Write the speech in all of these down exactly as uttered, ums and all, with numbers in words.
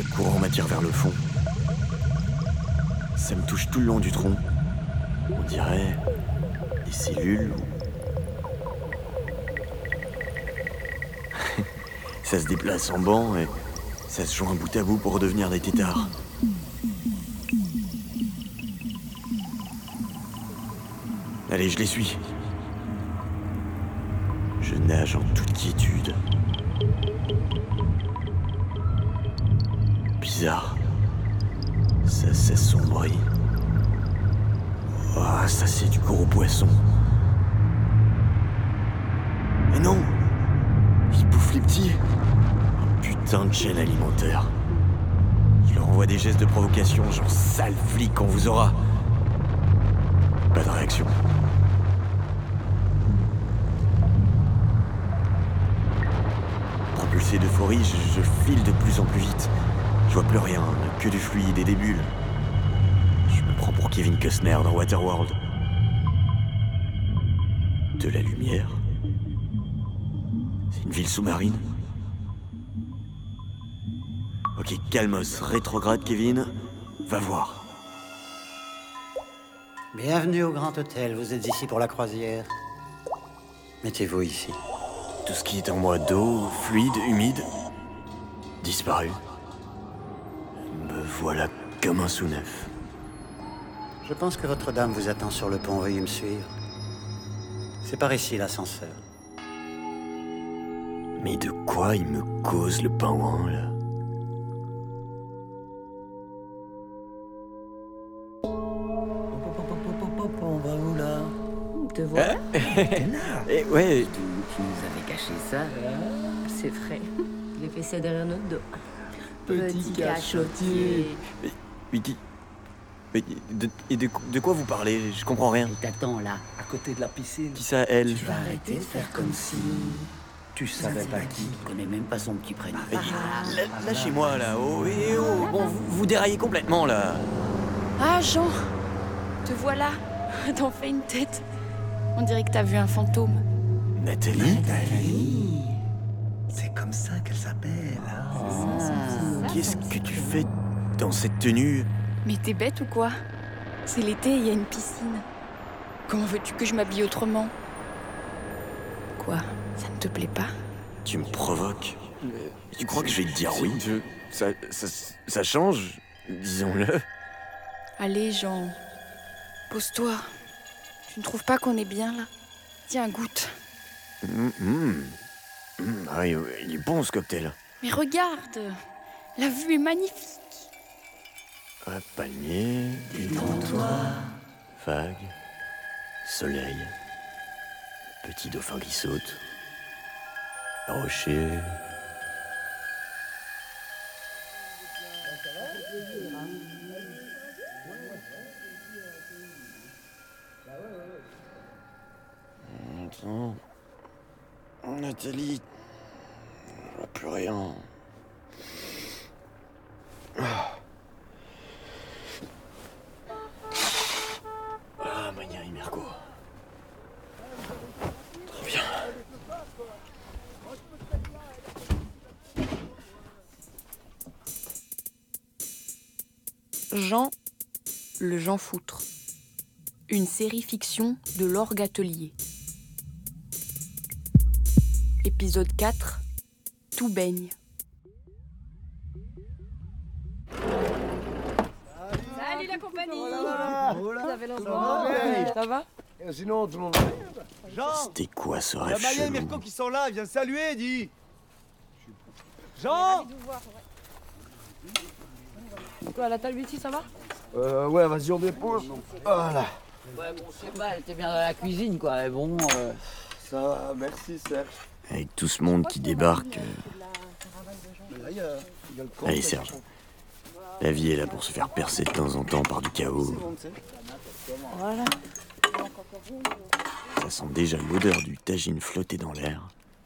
Le courant m'attire vers le fond. Ça me touche tout le long du tronc. On dirait des cellules ou... Ça se déplace en banc et ça se joint bout à bout pour redevenir des têtards. Allez, je les suis. Je nage en toute quiétude. Bizarre. Ça s'assombrit. Oh, ça c'est du gros poisson. Mais non! Il bouffe les petits. Un putain de chaîne alimentaire. Je leur envoie des gestes de provocation, genre sale flic qu'on vous aura. Pas de réaction. Propulsé d'euphorie, je, je file de plus en plus vite. Je vois plus rien, que du fluide et des bulles. Je me prends pour Kevin Costner dans Waterworld. De la lumière. C'est une ville sous-marine. Ok, calmos, rétrograde Kevin. Va voir. Bienvenue au Grand Hôtel, vous êtes ici pour la croisière. Mettez-vous ici. Tout ce qui est en moi d'eau, fluide, humide, disparu. Me voilà comme un sous-neuf. Je pense que votre dame vous attend sur le pont, veuillez me suivre. C'est par ici l'ascenseur. Mais de quoi il me cause le pingouin, là? On va où, là? Te voilà. Eh ouais, Tu, tu nous avais caché ça. C'est vrai. Je l'ai fait ça derrière notre dos. Petit cachotier. mais, mais qui... Mais de, et de, de quoi vous parlez? Je comprends rien. Il t'attend là. À côté de la piscine. Qui ça, elle? Tu vas arrêter de faire comme si... Tu savais pas qui. Je connais même pas son petit prénom. Mais, là- Lâchez-moi, là. Oh, eh, oh. Bon, vous, vous déraillez complètement, là. Ah, Jean, te voilà. T'en fais une tête. On dirait que t'as vu un fantôme. Nathalie? Nathalie. C'est comme ça qu'elle s'appelle. Hein. Qu'est-ce que tu fais dans cette tenue? Mais t'es bête ou quoi? C'est l'été et il y a une piscine. Comment veux-tu que je m'habille autrement? Quoi? Ça ne te plaît pas? Tu me provoques. Tu crois que je vais te dire oui? Je... Ça, ça, ça change, disons-le. Allez, Jean. Pose-toi. Tu ne trouves pas qu'on est bien là? Tiens, goûte. Mmh, mmh. Mmh, ah, il, il est bon ce cocktail. Mais regarde! La vue est magnifique. Un palmier, détends-toi. Vague, soleil, petit dauphin qui saute, rocher. Attends. Nathalie, je vois plus rien. Ah, Mania et Mirko. Très bien. Jean, le Jean Foutre. Une série fiction de l'Orgue Atelier. Épisode quatre. Tout baigne. Salut la compagnie. Vous avez lancement. Ça va? Sinon, tout le monde. Jean, C'était quoi ce il y rêve a Maya et chelou? Mirko qui sont là, viens saluer, dis. Jean. Quoi, la table ici, ça va? Euh, ouais, vas-y, on dépose. Voilà. Ouais, bon, je sais pas, elle était bien dans la cuisine, quoi. Mais bon... Euh... Ça va, merci, Serge. Avec tout ce monde qui débarque. euh, Là, il y a, il y a le camp. Allez, Serge. La vie est là pour se faire percer de temps en temps par du chaos. Voilà. Ça sent déjà l'odeur du tagine flotté dans l'air.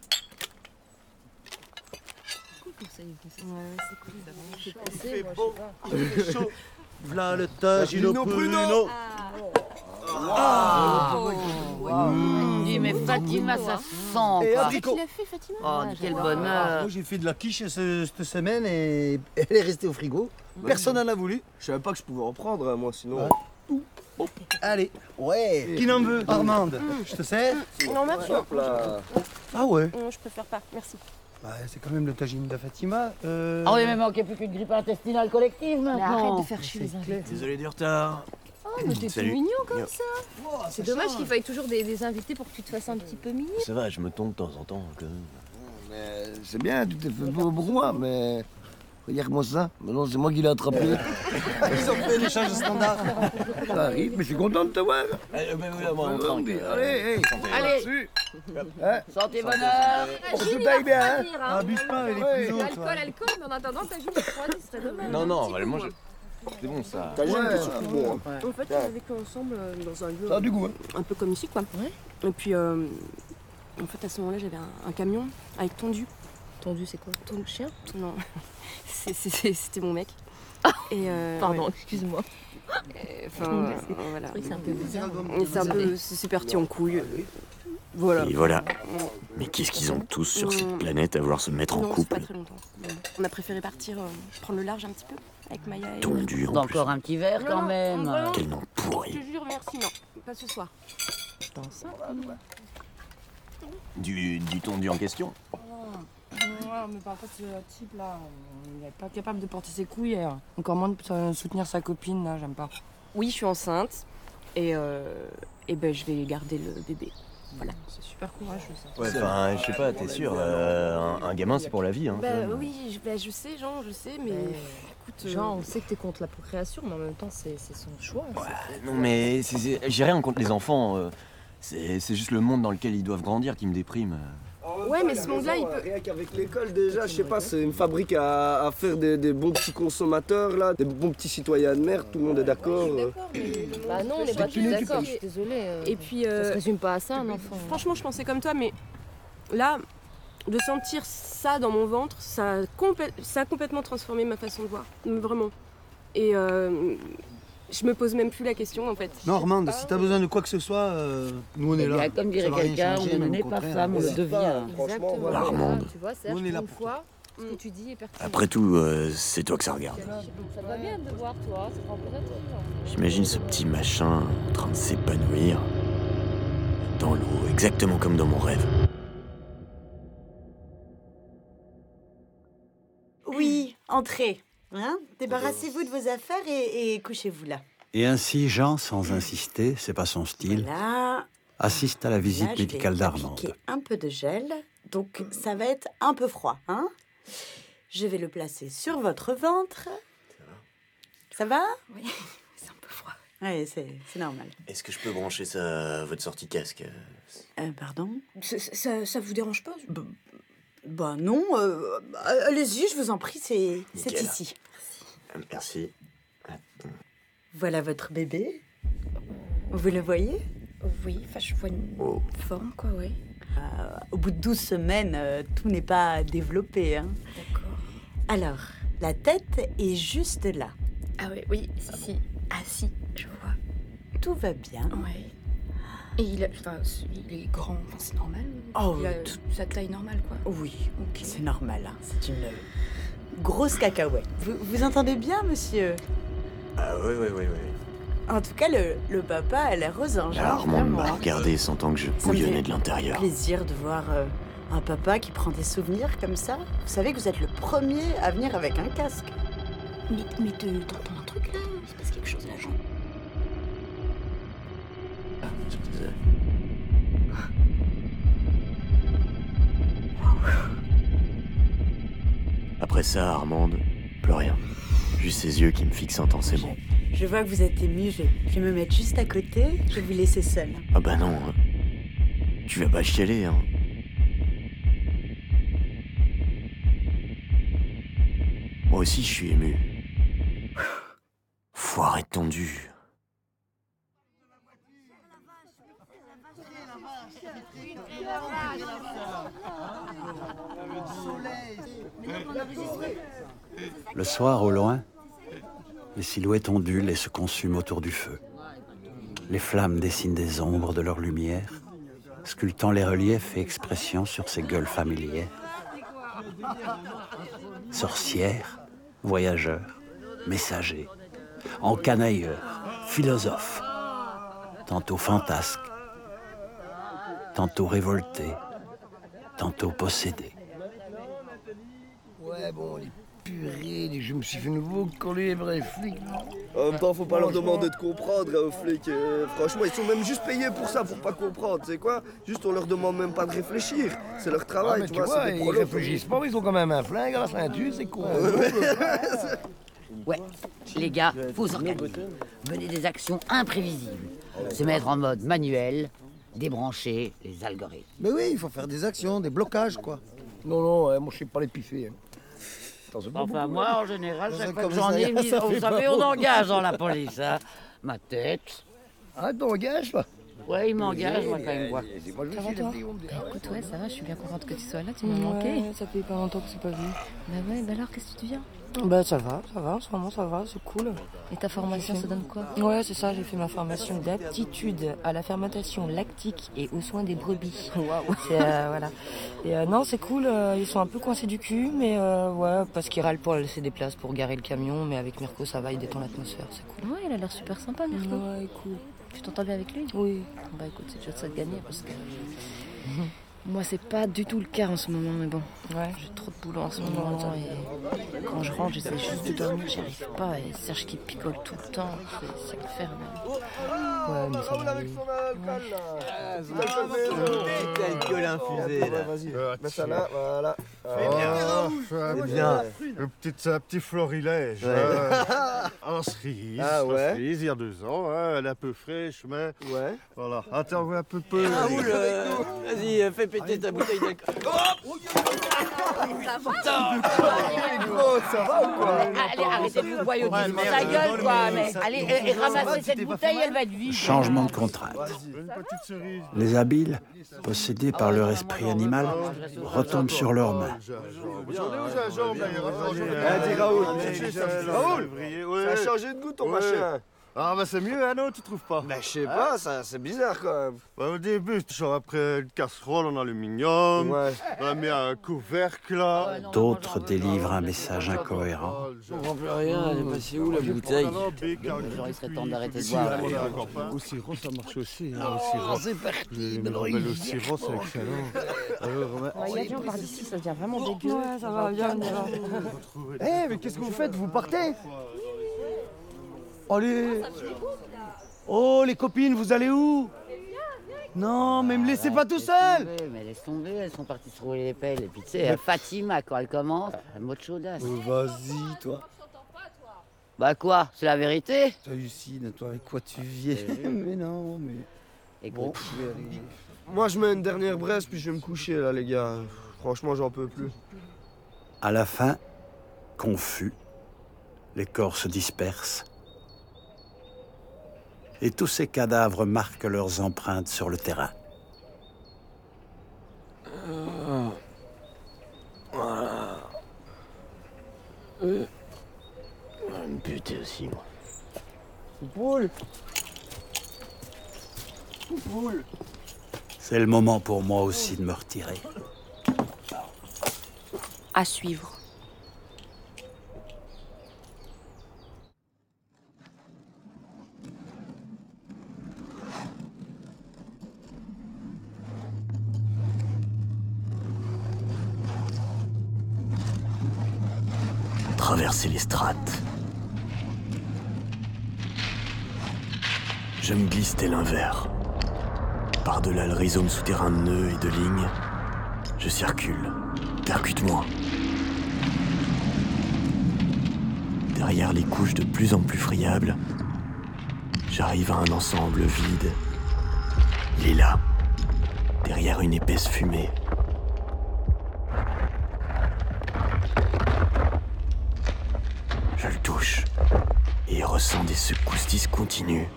Il fait beau, il fait chaud. V'là le tagine au pruneau. Oh, dis Oui, mais Fatima, ça sent Et pas. abricot. Tu l'as fait, Fatima? Oh, quel Ah, bonheur. moi, j'ai fait de la quiche ce- cette semaine et elle est restée au frigo. Personne n'en a voulu. Je savais pas que je pouvais en prendre, moi, sinon. Allez, ouais. Qui n'en veut? Armande, je te sers? Non, merci. Hop là. Ah ouais. Non, je préfère pas, merci. Bah, c'est quand même le tagine de Fatima. Euh... Oh, il me manquait plus qu'une grippe intestinale collective Mais maintenant. arrête de faire chier les invités. Désolé du retard. Oh, mais t'es tout Salut. mignon comme Yo. ça. Oh, ça C'est dommage change. qu'il faille toujours des, des invités pour que tu te fasses un petit peu mignon. Ça va, je me tombe de temps en temps. quand même. Mais c'est bien, tu t'es fait pour pour moi, mais. Regarde-moi ça. Maintenant, c'est moi qui l'ai attrapé. Ils ont fait l'échange standard. Ça arrive, mais je suis content de te voir. Allez, ben oui, là, moi, on tranque. Allez, hey. Allez. Là-dessus. Hein? Santé bonheur. Pour que tout aille bien, hein. Abuse pas, elle est Alcool, alcool, mais en attendant, ta joue refroidie, ce serait dommage. Non, non, on va le manger. C'est bon ça. T'as ouais, c'est surtout bon. Hein. En fait, on a vécu ensemble euh, dans un lieu Ça a du goût, hein. un peu comme ici, quoi. Et puis, euh, en fait, à ce moment-là, j'avais un, un camion avec tondu. Tondu, c'est quoi? Tondu chien? Non, C'est- c'est- c'est- c'était mon mec. Et euh, Pardon, ouais. excuse-moi. Et, Enfin, euh, voilà. C'est un peu bizarre. Et c'est un peu, c'est c'est parti en couille. Voilà. Et voilà. Mais qu'est-ce qu'ils ont tous sur cette planète à vouloir se mettre en Non, c'est couple? pas très longtemps. On a préféré partir, euh, prendre le large un petit peu avec Maya et. Tondu en plus. Encore un petit verre Non, quand non, même. vraiment. Quel nom Je pourri. te jure, merci, non, pas ce soir. Du, du tondu en question? Ouais, mais par contre, ce type là, il n'est pas capable de porter ses couilles, et, euh, encore moins de soutenir sa copine, là, j'aime pas. Oui, je suis enceinte, et, euh, et ben je vais garder le bébé. Voilà. C'est super courageux ça. Ouais, enfin, je sais pas, t'es sûr, euh, un, un gamin c'est pour la vie, hein. Bah oui, je, bah, je sais, Jean, je sais, mais écoute. euh, Genre, on sait que t'es contre la procréation, mais en même temps, c'est c'est son choix. Ouais, non mais c'est- c'est- j'ai rien contre les enfants. euh, C'est c'est juste le monde dans lequel ils doivent grandir qui me déprime. Ouais, mais ce monde-là, il peut. Rien qu'avec l'école, déjà, je sais pas, c'est une fabrique à, à faire des, des bons petits consommateurs, là, des bons petits citoyens de merde, tout le monde est d'accord. euh. Bah non, on n'est pas tous d'accord, je suis désolée. euh, Et puis. Ça euh, se résume pas à ça, un enfant. Franchement, je pensais comme toi, mais là, de sentir ça dans mon ventre, ça a, complè- ça a complètement transformé ma façon de voir. Vraiment. Et euh, je me pose même plus la question, en fait. Non, Armande, si t'as besoin de quoi que ce soit, euh, nous on est Eh là. bien, comme dirait Ça va rien quelqu'un, changer, on même n'est au pas contraire. femme, on le N'hésite pas, devient. hein, franchement, Exactement. voilà. Armande. Tu vois, Serge, Nous, on est là pour une pour fois, ce que tu dis est pertinent. Après tout, euh, c'est toi que ça regarde. Ça va bien de voir, toi, ça prend peut-être. J'imagine ce petit machin en train de s'épanouir dans l'eau, exactement comme dans mon rêve. Oui, entrez. Hein, débarrassez-vous de vos affaires et, et couchez-vous là. Et ainsi, Jean, sans insister, c'est pas son style, Là, assiste à la visite là, je vais médicale d'Armande. appliquer un peu de gel, donc ça va être un peu froid. Hein, je vais le placer sur votre ventre. Ça va? Oui, c'est un peu froid. Oui, c'est c'est normal. Est-ce que je peux brancher ça à votre sortie casque? Euh, pardon? Ça, ça, ça vous dérange pas? Bah non, euh, allez-y, je vous en prie, c'est c'est Nickel. ici. Merci. Voilà votre bébé. Vous le voyez? Oui, enfin, je vois une Oh. forme, quoi, oui. Euh, au bout de douze semaines, euh, tout n'est pas développé. Hein. D'accord. Alors, la tête est juste là. Ah oui, oui, si, si. Ah si, je vois. Tout va bien. Ouais. Et il, a, enfin, il est grand, enfin, c'est normal. Oh, il a tout- sa taille normale, quoi. Oui, c'est normal. Hein. C'est une grosse cacahuète. Vous, vous entendez bien, monsieur? Ah oui, oui, oui, oui. En tout cas, le, le papa a l'air aux anges. hein, Armande m'a vraiment. regardé sentant que je Ça me bouillonnais fait de l'intérieur. plaisir de voir euh, un papa qui prend des souvenirs comme ça. Vous savez que vous êtes le premier à venir avec un casque. Mais, mais te- t'entends un truc, là? Il se passe quelque chose, là, Jean? Après ça, Armande, plus rien. Juste ses yeux qui me fixent intensément. Je vois que vous êtes ému. Je, je vais me mettre juste à côté. Je vais vous laisser seul. Ah bah non, hein. Tu vas pas chialer, hein. Moi aussi, je suis ému. Foiré tendu. Le soir, au loin, les silhouettes ondulent et se consument autour du feu. Les flammes dessinent des ombres de leur lumière, sculptant les reliefs et expressions sur ces gueules familières. Sorcières, voyageurs, messagers, encanailleurs, philosophes, tantôt fantasques, tantôt révoltés, tantôt possédés. Ouais, bon, les purées, je me suis fait nouveau coller les vrais flics. En même temps, faut pas leur demander de comprendre hein, aux flics. Euh, franchement, ils sont même juste payés pour ça, pour pas comprendre. C'est quoi? Juste, on leur demande même pas de réfléchir. C'est leur travail, Ouais, tu tu vois. vois, c'est des ils prolos. réfléchissent pas, ils ont quand même un flingue à la ceinture, c'est con. Ouais, les gars, faut s'organiser. Mener des actions imprévisibles. Se mettre en mode manuel, débrancher les algorithmes. Mais oui, il faut faire des actions, des blocages, quoi. Non, non, euh, moi je sais pas les piffer. Hein. Enfin, moi, en général, Dans chaque un fois que j'en ai commissariat, mis, ça vous fait savez, pas on beau. engage dans la police, hein. Ma tête. Ah, t'engages, toi? Ouais, il m'engage, moi, quand il me voit. Moi, je Ça va, suis toi? des petits, on me dit, ah ouais, Écoute, ouais, ça va, je suis bien contente que tu sois là, tu m'as manqué. Ouais, ça fait pas longtemps que c'est pas vu. Bah ouais, bah alors, qu'est-ce que tu deviens? Bah ça va, ça va, en ce moment ça va, c'est cool. Et ta formation, ça donne quoi? Ouais, c'est ça, j'ai fait ma formation d'aptitude à la fermentation lactique et aux soins des brebis. Waouh. Voilà. Et euh, non, c'est cool, euh, ils sont un peu coincés du cul, mais euh, ouais, parce qu'ils râlent pour laisser des places pour garer le camion, mais avec Mirko ça va, il détend l'atmosphère, c'est cool. Ouais, il a l'air super sympa, Mirko. Ouais, cool. Tu t'entends bien avec lui? Oui. Bah écoute, c'est déjà ça de gagner parce que... Moi, c'est pas du tout le cas en ce moment, mais bon. Ouais. J'ai trop de boulot en ce moment et quand je rentre, j'essaie juste de dormir, j'y arrive pas. Et Serge qui picole tout le temps, c'est c'est infernal. Ouais, mais ça va aller. Alcool infusé, là. Vas-y, mets ça là, voilà. C'est bien. Le petit, un petit florilège. Ouais. euh, en cerise. Ah ouais. En cerise, il y a deux ans. Hein, elle est un peu fraîche, mais Ouais. voilà. Attends, on va un peu peu. Raoul, euh, vas-y, euh, fais péter ta bouteille d'alcool. Allez, arrêtez de vous boyauter Ouais, sur merde, ta gueule, non, quoi. mais Mais ça- allez, et, et ramassez cette bouteille, elle va être vide. Changement de contrainte. Une petite cerise. Les habiles, possédés par leur esprit animal, retombent sur leurs mains. J'en ai au gingembre, d'ailleurs. Ah, dis Raoul. Raoul, Ça a changé de goût ton Ouais. machin. Ah, bah c'est mieux, hein, non, tu trouves pas? Bah, je sais pas, ça, c'est bizarre quand même. Ouais, au début, genre après une casserole en aluminium, Ouais. on a mis un couvercle là. D'autres délivrent un message incohérent. Je comprends plus rien, elle est passée où la bouteille? Genre, il serait temps d'arrêter de boire. Au sirop, ça marche aussi. Hein, Oh, c'est parti. le le sirop, c'est excellent. Alors, on a- Ouais, Yadjan, par d'ici, ça devient vraiment dégueu. Ouais, ça va bien, ça va. Eh, mais qu'est-ce que vous faites? Vous partez? Allez! Oh, les copines, vous allez où? Non, mais me laissez pas tout seul! Mais laisse tomber, elles sont parties se rouler les pelles. Et puis tu sais, Fatima, quand elle commence, un mot de chaudasse. Oh, vas-y, toi. Bah quoi, c'est la vérité? Hallucine, toi, avec quoi tu viens? Mais non, mais... Écoute, je vais aller... Moi, je mets une dernière braise, puis je vais me coucher là, les gars. Franchement, j'en peux plus. À la fin, confus, les corps se dispersent. Et tous ces cadavres marquent leurs empreintes sur le terrain. Voilà. Euh. Je vais me buter aussi, moi. Poule! C'est le moment pour moi aussi de me retirer. À suivre. Traverser les strates. Je me glisse tel un ver. Par-delà le rhizome souterrain de nœuds et de lignes, je circule. Percute-moi. Derrière les couches de plus en plus friables, j'arrive à un ensemble vide. Il est là, derrière une épaisse fumée. Je le touche et ressens des secousses discontinues.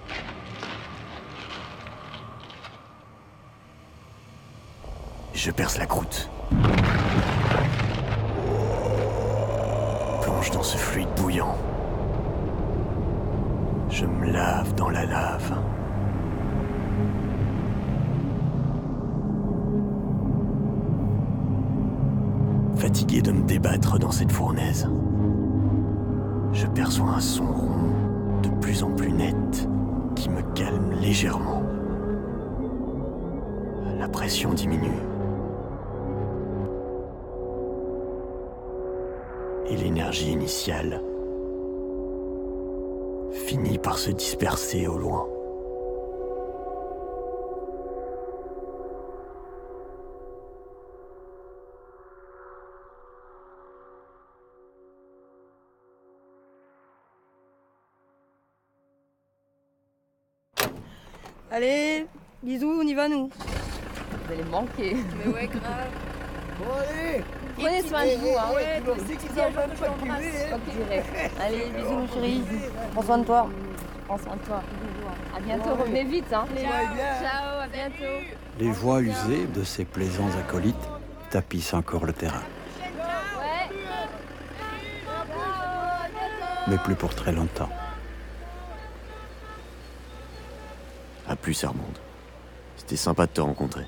Je perce la croûte. Plonge dans ce fluide bouillant. Je me lave dans la lave. fatigué de me débattre dans cette fournaise. Je perçois un son rond, de plus en plus net, qui me calme légèrement. La pression diminue. Et l'énergie initiale finit par se disperser au loin. Allez, bisous, on y va nous. Vous allez me manquer. Mais ouais, grave. Bon, allez. Prenez soin de vous, hein. Ouais, tu sais qu'ils ont pas de pas Ok, j'irai. Allez, bisous mon chéri. Prends soin de toi. Prends soin de toi. À bientôt, revenez vite, hein. Ciao, à bientôt. Les voix usées de ces plaisants acolytes tapissent encore le terrain. Mais plus pour très longtemps. À plus, Armande. C'était sympa de te rencontrer.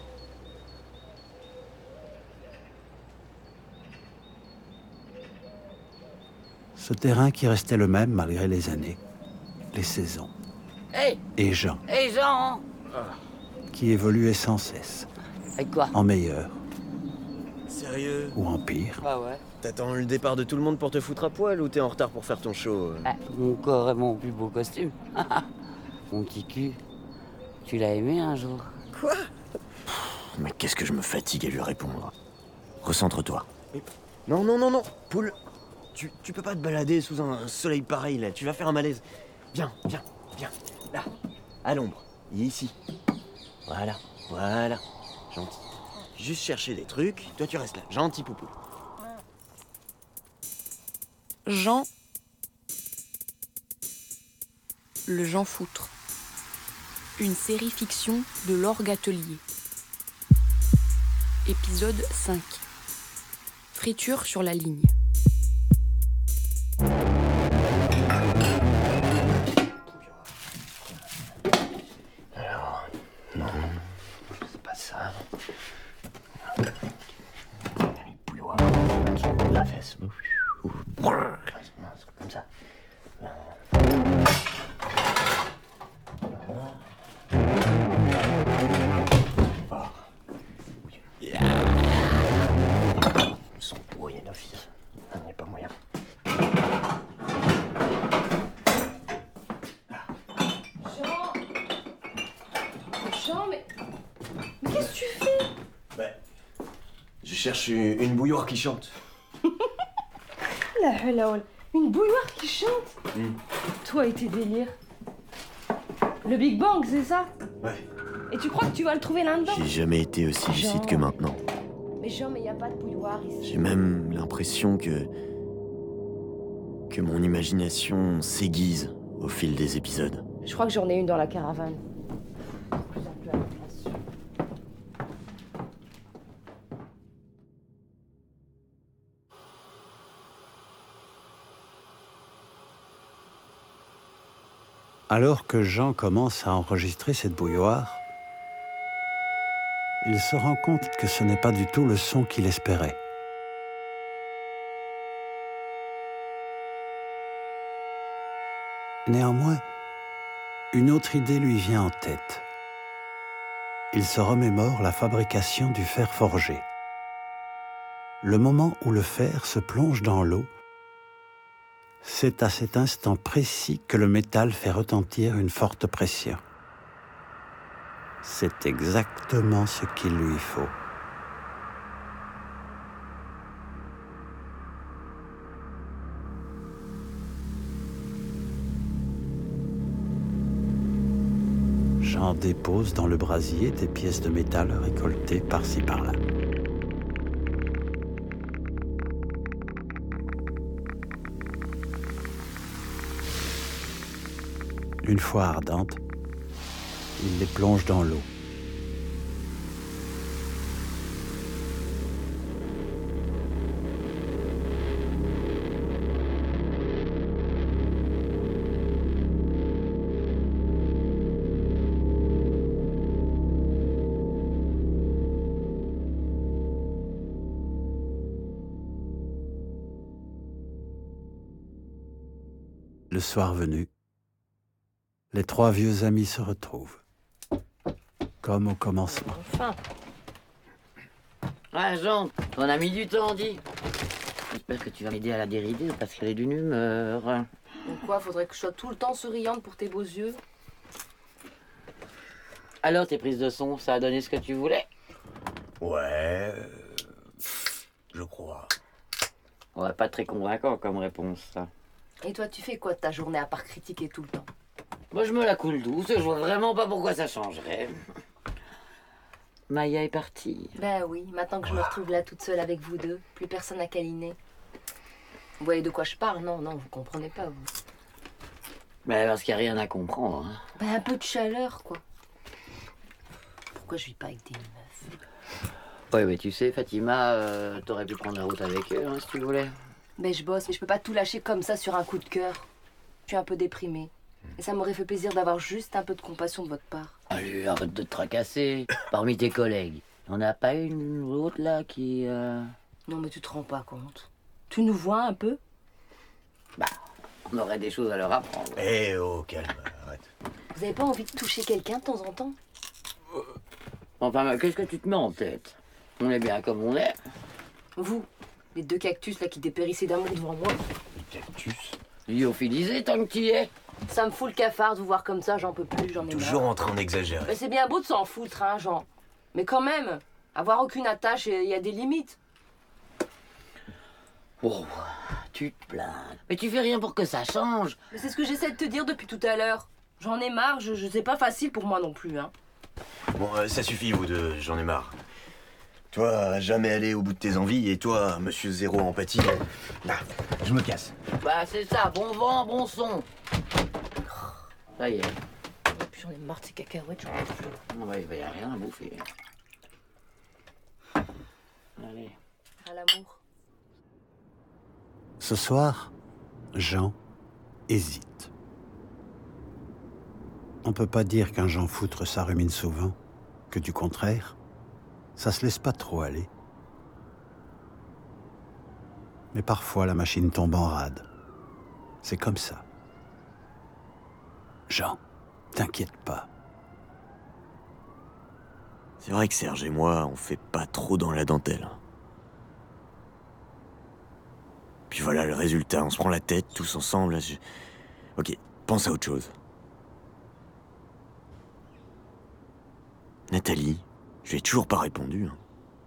Ce terrain qui restait le même malgré les années, les saisons. Hey Et Jean, Hey Jean qui évoluait sans cesse. Avec quoi? En meilleur Sérieux? ou en pire. Bah ouais. T'attends le départ de tout le monde pour te foutre à poil ou t'es en retard pour faire ton show? Ah, mon corps et mon plus beau costume. Mon petit cul. Tu l'as aimé un jour? Quoi? Mais qu'est-ce que je me fatigue à lui répondre. Recentre-toi. Non, non, non, non, Poule. Tu, tu peux pas te balader sous un soleil pareil, là. Tu vas faire un malaise. Viens, viens, viens. Là, à l'ombre. Et ici. Voilà, voilà. Gentil. Juste chercher des trucs. Toi, tu restes là. Gentil, Poupou. Jean. Le Jean Foutre. Une série fiction de l'Orgue Atelier. Épisode cinq. Friture sur la ligne. Alors, non, c'est pas ça. Bouilloire, la fesse. Comme ça. Son pourri d'office. Il n'y a pas moyen. Jean Jean, mais... Mais qu'est-ce que tu fais? Bah, je cherche une, une bouilloire qui chante. La hula, une bouilloire qui chante. Mm. Toi et tes délires. Le Big Bang, c'est ça? Ouais. Et tu crois que tu vas le trouver là-dedans? J'ai jamais été aussi lucide Jean. que maintenant. Mais Jean, mais y a pas de bouilloire ici. J'ai même l'impression que... que mon imagination s'aiguise au fil des épisodes. Je crois que j'en ai une dans la caravane. Alors que Jean commence à enregistrer cette bouilloire, il se rend compte que ce n'est pas du tout le son qu'il espérait. Néanmoins, une autre idée lui vient en tête. Il se remémore la fabrication du fer forgé. Le moment où le fer se plonge dans l'eau, c'est à cet instant précis que le métal fait retentir une forte pression. C'est exactement ce qu'il lui faut. Jean dépose dans le brasier des pièces de métal récoltées par-ci par-là. Une fois ardentes, il les plonge dans l'eau. Le soir venu, les trois vieux amis se retrouvent, comme au commencement. Enfin. Ah, Jean, on a mis du temps, dis. J'espère que tu vas m'aider à la dérider parce qu'elle est d'une humeur. Donc quoi, faudrait que je sois tout le temps souriante pour tes beaux yeux? Alors, tes prises de son, ça a donné ce que tu voulais? Ouais... Je crois. Ouais, pas très convaincant comme réponse, ça. Et toi, tu fais quoi de ta journée à part critiquer tout le temps? Moi, je me la coule douce, je vois vraiment pas pourquoi ça changerait. Maya est partie. Ben oui, maintenant que je me retrouve là toute seule avec vous deux, plus personne à câliner. Vous voyez de quoi je parle? Non, non, vous comprenez pas, vous. Ben parce qu'il n'y a rien à comprendre. Hein. Ben un peu de chaleur, quoi. Pourquoi je vis pas avec des meufs? Ouais, mais tu sais, Fatima, euh, t'aurais pu prendre la route avec eux, hein, si tu voulais. Ben je bosse, mais je peux pas tout lâcher comme ça sur un coup de cœur. Je suis un peu déprimée. Et ça m'aurait fait plaisir d'avoir juste un peu de compassion de votre part. Allez, arrête de te tracasser. Parmi tes collègues, y'en a pas une ou autre là qui... Euh... Non mais tu te rends pas compte. Tu nous vois un peu? Bah, on aurait des choses à leur apprendre. Eh oh, calme, arrête. Vous avez pas envie de toucher quelqu'un de temps en temps? Enfin, qu'est-ce que tu te mets en tête? On est bien comme on est. Vous, les deux cactus là qui dépérissaient d'amour devant moi. Les cactus? Lyophilisé tant que tu y es. Ça me fout le cafard de vous voir comme ça, j'en peux plus, j'en ai marre. Toujours en train d'exagérer. Mais c'est bien beau de s'en foutre, hein, Jean. Mais quand même, avoir aucune attache, il y a des limites. Oh, tu te plains. Mais tu fais rien pour que ça change. Mais c'est ce que j'essaie de te dire depuis tout à l'heure. J'en ai marre, je, je sais pas facile pour moi non plus, hein. Bon, euh, ça suffit, vous deux, j'en ai marre. Toi, jamais aller au bout de tes envies, et toi, monsieur zéro empathie, là, je me casse. Bah c'est ça, bon vent, bon son. Ça y est. Et puis j'en ai marre de ces cacahuètes, j'en peux plus. Ouais, il y a rien à bouffer. Allez. À l'amour. Ce soir, Jean hésite. On peut pas dire qu'un Jean foutre ça rumine souvent, que du contraire, ça se laisse pas trop aller. Mais parfois la machine tombe en rade. C'est comme ça. Jean, t'inquiète pas. C'est vrai que Serge et moi, on fait pas trop dans la dentelle. Puis voilà le résultat, on se prend la tête tous ensemble. Je... Ok, pense à autre chose. Nathalie, je lui ai toujours pas répondu. Hein.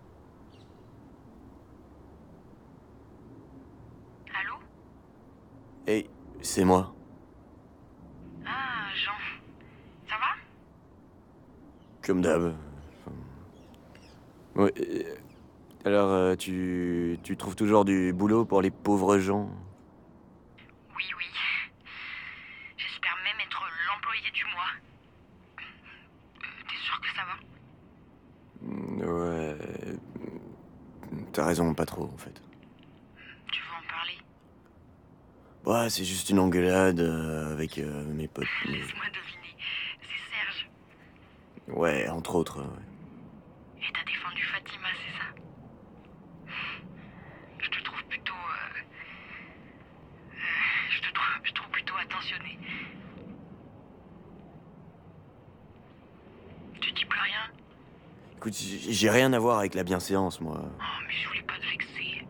Allô? Hey, c'est moi. Ah, Jean. Ça va? Comme d'hab. Ouais. Alors, euh, tu, tu trouves toujours du boulot pour les pauvres gens? Oui, oui. J'espère même être l'employé du mois. Euh, T'es sûr que ça va? Ouais. T'as raison, pas trop, en fait. Tu veux en parler? Ouais, c'est juste une engueulade euh, avec euh, mes potes. Laisse-moi deviner. C'est Serge. Ouais, entre autres, ouais. Et t'as défendu Fatima, c'est ça? Je te trouve plutôt... Euh... Euh, je te trouve, je trouve plutôt attentionné. Tu dis plus rien? Écoute, j'ai rien à voir avec la bienséance, moi. Oh, mais je voulais pas te vexer.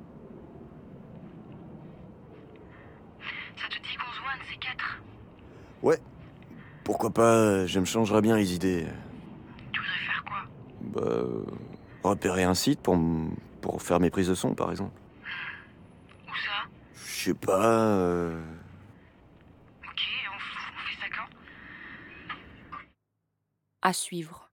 Ça te dit qu'on se voit un de ces quatre? Ouais. Pourquoi pas, je me changerais bien les idées. Tu voudrais faire quoi? Bah... Euh, repérer un site pour, m- pour faire mes prises de son, par exemple. Où ça? Je sais pas... Euh... Ok, on, f- on fait ça quand? À suivre.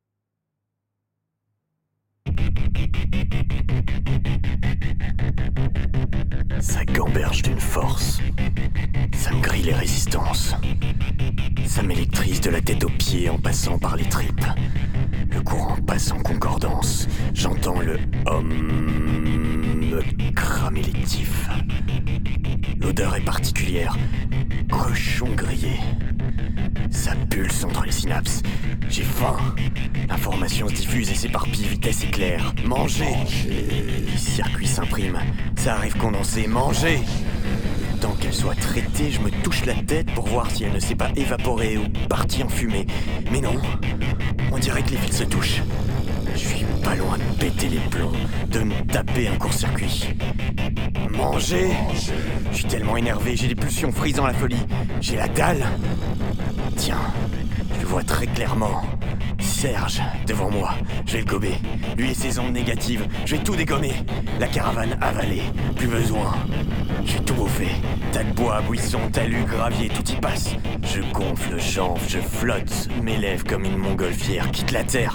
Ça gamberge d'une force. Ça me grille les résistances. Ça m'électrise de la tête aux pieds en passant par les tripes. Le courant passe en concordance. J'entends le hum me cramer les tifs. L'odeur est particulière. Cochon grillé. Ça pulse entre les synapses. J'ai faim. L'information se diffuse et s'éparpille vitesse éclair. Manger. Les circuits s'impriment. Ça arrive condensé. Manger. J'attends qu'elle soit traitée, je me touche la tête pour voir si elle ne s'est pas évaporée ou partie en fumée. Mais non, on dirait que les fils se touchent. Je suis pas loin de péter les plombs, de me taper un court-circuit. Manger? Je suis tellement énervé, j'ai des pulsions frisant la folie. J'ai la dalle. Tiens, je le vois très clairement. Serge, devant moi, je vais le gober. Lui et ses ondes négatives, je vais tout dégommer. La caravane avalée, plus besoin. Je vais tout bouffer. Tas de bois, buissons, talus, gravier, tout y passe. Je gonfle, j'enfle, je flotte, m'élève comme une montgolfière, quitte la terre.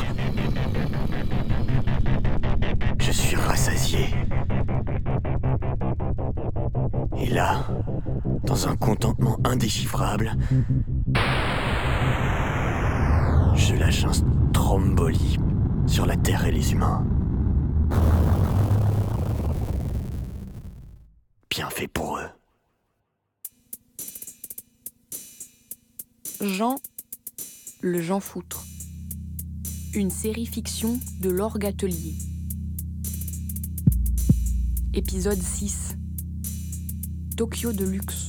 Je suis rassasié. Et là, dans un contentement indéchiffrable, je lâche un stromboli sur la Terre et les humains. Bien fait pour eux. Jean, le Jean Foutre. Une série fiction de l'Orgue Atelier. Épisode six. Tokyo de luxe.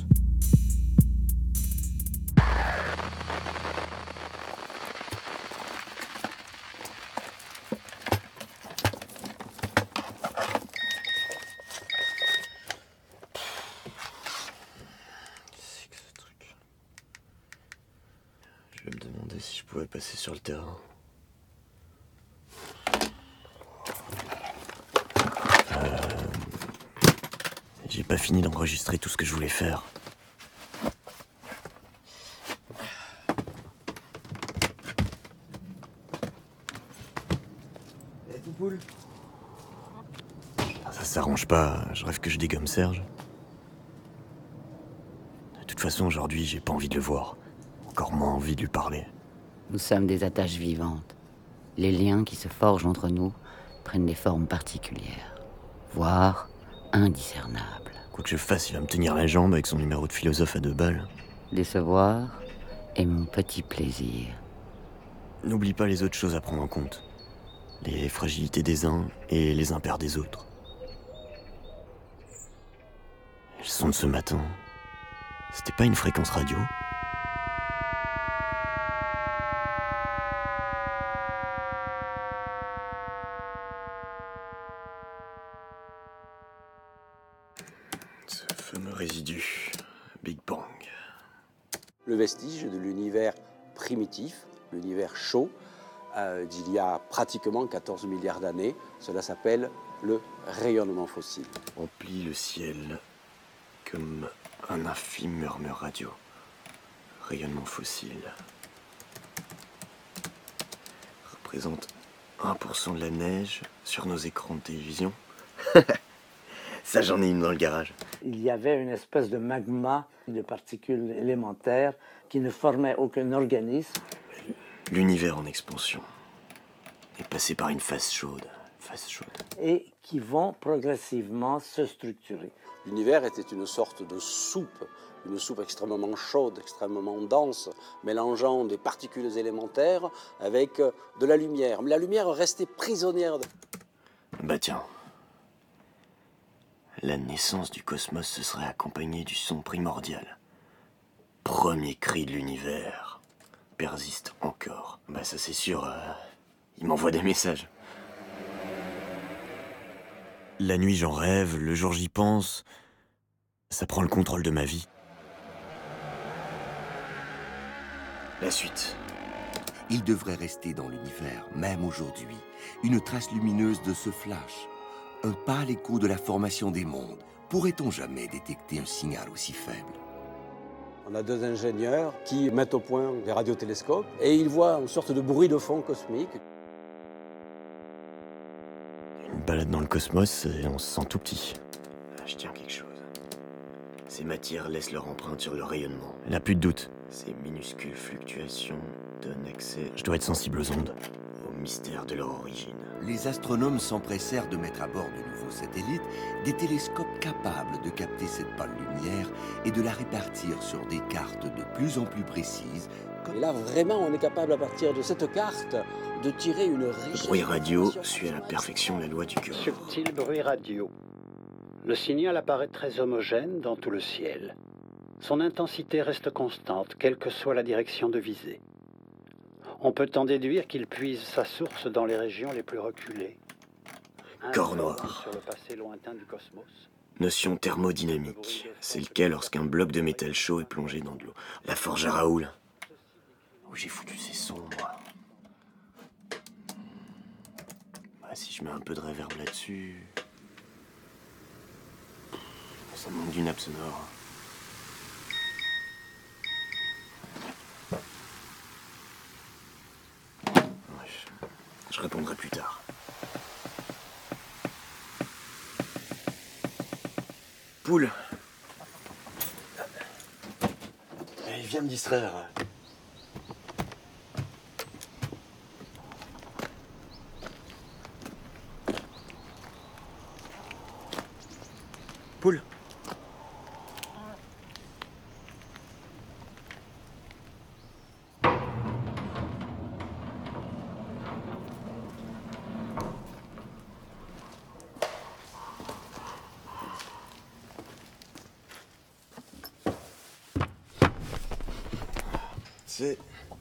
Je me demandais si je pouvais passer sur le terrain. Euh... J'ai pas fini d'enregistrer tout ce que je voulais faire. Et tout poule? Ça s'arrange pas, je rêve que je dégomme Serge. De toute façon, aujourd'hui, j'ai pas envie de le voir. Encore moins envie de lui parler. Nous sommes des attaches vivantes. Les liens qui se forgent entre nous prennent des formes particulières, voire indiscernables. Quoi que je fasse, il va me tenir la jambe avec son numéro de philosophe à deux balles. Décevoir est mon petit plaisir. N'oublie pas les autres choses à prendre en compte. Les fragilités des uns et les impairs des autres. Elles sont de ce matin. C'était pas une fréquence radio ? Ce fameux résidu, Big Bang. Le vestige de l'univers primitif, l'univers chaud, euh, d'il y a pratiquement quatorze milliards d'années. Cela s'appelle le rayonnement fossile. Emplit le ciel comme un infime murmure radio. Rayonnement fossile. Représente un pour cent de la neige sur nos écrans de télévision. Ça, j'en ai une dans le garage. Il y avait une espèce de magma de particules élémentaires qui ne formaient aucun organisme. L'univers en expansion est passé par une phase chaude. Phase chaude. Et qui vont progressivement se structurer. L'univers était une sorte de soupe, une soupe extrêmement chaude, extrêmement dense, mélangeant des particules élémentaires avec de la lumière. Mais la lumière restait prisonnière. De... Bah tiens. La naissance du cosmos se serait accompagnée du son primordial. Premier cri de l'univers. Persiste encore. Bah ça c'est sûr, euh, il m'envoie des messages. La nuit j'en rêve, le jour j'y pense. Ça prend le contrôle de ma vie. La suite. Il devrait rester dans l'univers, même aujourd'hui, une trace lumineuse de ce flash. Un pâle écho de la formation des mondes. Pourrait-on jamais détecter un signal aussi faible? On a deux ingénieurs qui mettent au point des radiotélescopes et ils voient une sorte de bruit de fond cosmique. Une balade dans le cosmos et on se sent tout petit. Je tiens quelque chose. Ces matières laissent leur empreinte sur le rayonnement. Il n'y a plus de doute. Ces minuscules fluctuations donnent accès... Je dois être sensible aux ondes, au mystère de leur origine. Les astronomes s'empressèrent de mettre à bord de nouveaux satellites des télescopes capables de capter cette pâle lumière et de la répartir sur des cartes de plus en plus précises. Et là, vraiment, on est capable, à partir de cette carte, de tirer une richesse... Le bruit radio suit à la perfection la loi du cœur. Subtil bruit radio. Le signal apparaît très homogène dans tout le ciel. Son intensité reste constante, quelle que soit la direction de visée. On peut en déduire qu'il puise sa source dans les régions les plus reculées. Corps noir. Sur le passé lointain du cosmos. Notion thermodynamique. C'est le cas lorsqu'un bloc de métal chaud est plongé dans de l'eau. La forge à Raoul. Où j'ai foutu ces sons, moi. Bah, si je mets un peu de reverb là-dessus... Ça manque d'une nappe sonore. Bref, je répondrai plus tard. Poule. Allez, viens me distraire. Poule. C'est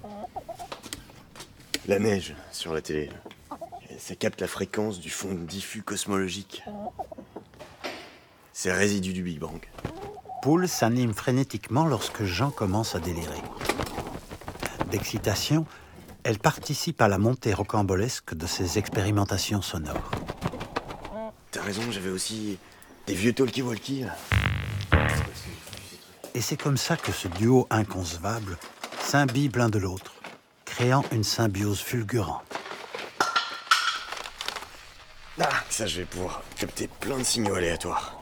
la neige sur la télé. Ça capte la fréquence du fond diffus cosmologique. C'est le résidu du Big Bang. Poule s'anime frénétiquement lorsque Jean commence à délirer. D'excitation, elle participe à la montée rocambolesque de ses expérimentations sonores. T'as raison, j'avais aussi des vieux talkie-walkie. Et c'est comme ça que ce duo inconcevable s'imbibe l'un de l'autre, créant une symbiose fulgurante. Ah, ça, je vais pouvoir capter plein de signaux aléatoires.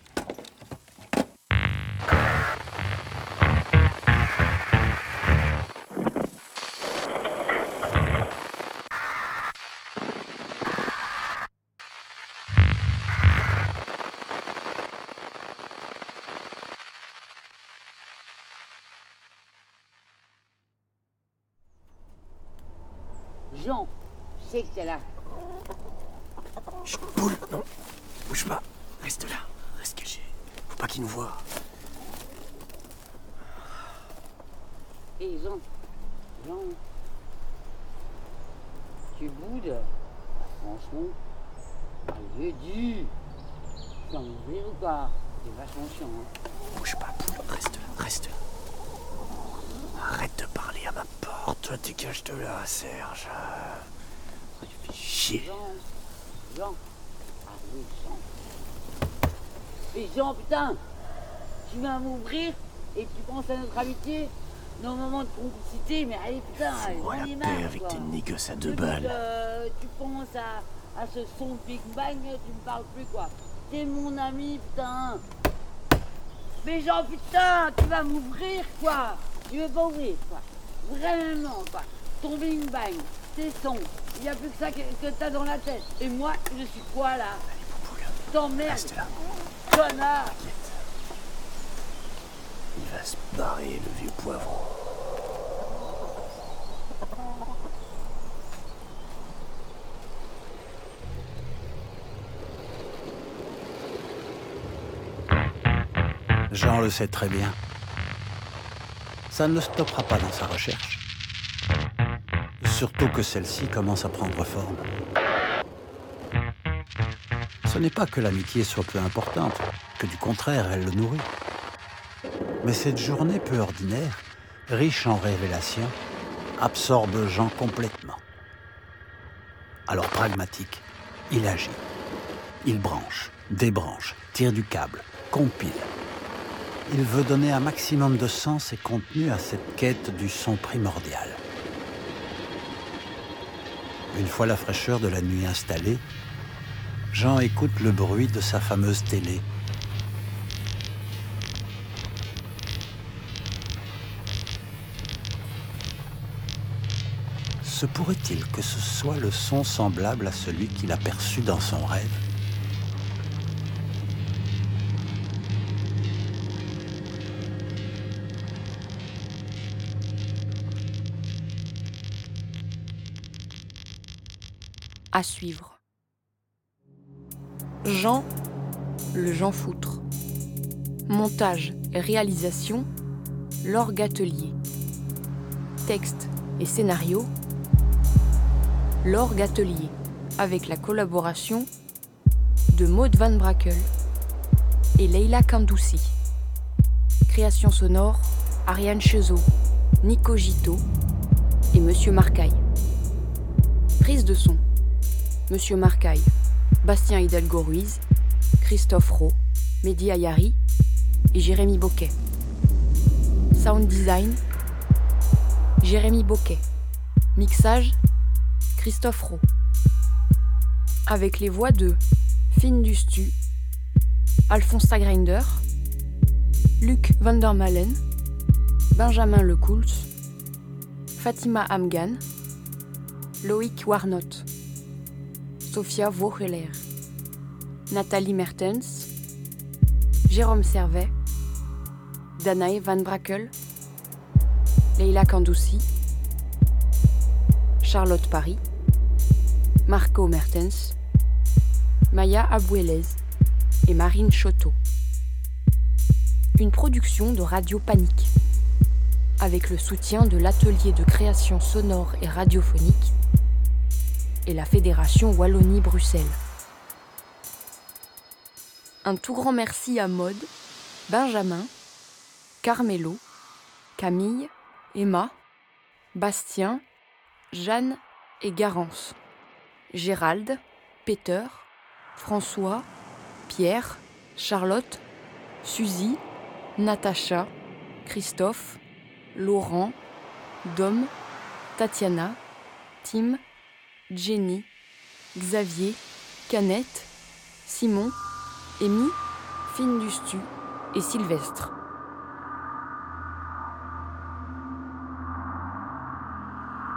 Jean, je sais que t'es là. Chut, Poule, non, bouge pas, reste là, reste caché. Faut pas qu'il nous voie. Hé, Jean, Jean, tu boudes. Franchement, allez, dis. Tu vas m'ouvrir ou pas? C'est vachement chiant, hein. Bouge pas, Poule, reste là, reste là. Arrête de parler à ma porte, toi, dégage de là, Serge. Il fait chier. Jean, Jean, allez, Jean. Mais Jean, putain, tu viens m'ouvrir et tu penses à notre amitié, nos moments de complicité, mais allez, putain, fous-moi la paix avec tes négoces à deux balles. Euh, tu penses à, à ce son de Big Bang, tu me parles plus, quoi. T'es mon ami, putain. Mais Jean, putain, tu vas m'ouvrir, quoi. Tu veux pas ouvrir, quoi. Vraiment, quoi. Ton Big Bang, tes sons, il n'y a plus que ça que, que t'as dans la tête. Et moi, je suis quoi, là? T'emmerdes. Reste là. Connard. Il va se barrer, le vieux poivron. Jean le sait très bien. Ça ne le stoppera pas dans sa recherche. Surtout que celle-ci commence à prendre forme. Ce n'est pas que l'amitié soit peu importante, que du contraire, elle le nourrit. Mais cette journée peu ordinaire, riche en révélations, absorbe Jean complètement. Alors pragmatique, il agit. Il branche, débranche, tire du câble, compile. Il veut donner un maximum de sens et contenu à cette quête du son primordial. Une fois la fraîcheur de la nuit installée, Jean écoute le bruit de sa fameuse télé. Se pourrait-il que ce soit le son semblable à celui qu'il a perçu dans son rêve ? À suivre. Jean le Jean Foutre. Montage et réalisation, Laure Gatelier. Texte et scénario, Laure Gatelier, avec la collaboration de Maud Van Brakel et Leila Kandoussi. Création sonore, Ariane Chezot, Nico Gito et Monsieur Marcaille. Prise de son, Monsieur Marcaille, Bastien Hidalgo-Ruiz, Christophe Rowe, Mehdi Ayari et Jérémy Boquet. Sound design, Jérémy Boquet. Mixage, Christophe Rowe. Avec les voix de Finn Dustu, Alphonse Grinder, Luc Vandermalen, Benjamin Lecoultz, Fatima Amgan, Loïc Warnot, Sophia Vaucheler, Nathalie Mertens, Jérôme Servet, Danae Van Brakel, Leila Kandoussi, Charlotte Paris, Marco Mertens, Maya Abouelez et Marine Choteau. Une production de Radio Panique, avec le soutien de l'Atelier de création sonore et radiophonique et la Fédération Wallonie-Bruxelles. Un tout grand merci à Maud, Benjamin, Carmelo, Camille, Emma, Bastien, Jeanne et Garance, Gérald, Peter, François, Pierre, Charlotte, Suzy, Natacha, Christophe, Laurent, Dom, Tatiana, Tim, Jenny, Xavier, Canette, Simon, Amy, Finn Dustu et Sylvestre. Ça fait du monde, hein ?